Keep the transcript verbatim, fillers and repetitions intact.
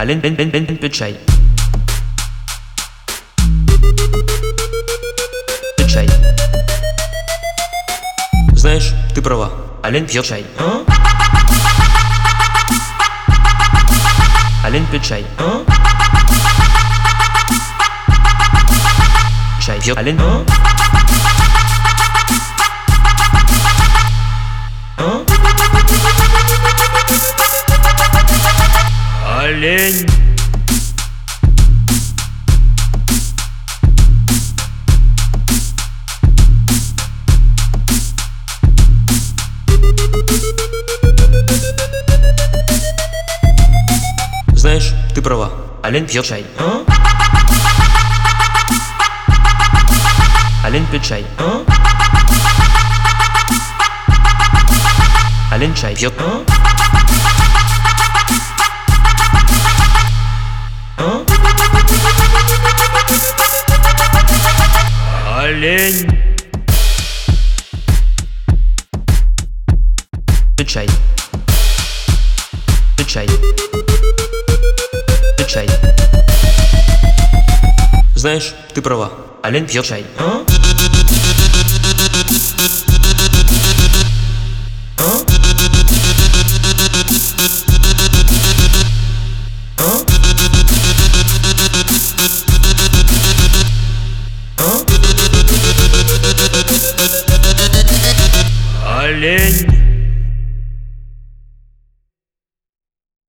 Олень пьет чай. Пьет чай. Знаешь, ты права. Олень пьет чай. Олень пьет чай. Чай пьет олень. Олень. Знаешь, ты права. Олень пьет чай. Олень пьет чай. Олень чай пьет. Олень пьет чай. Пьет чай. Пьет чай. Знаешь, ты права. Олень пьет чай.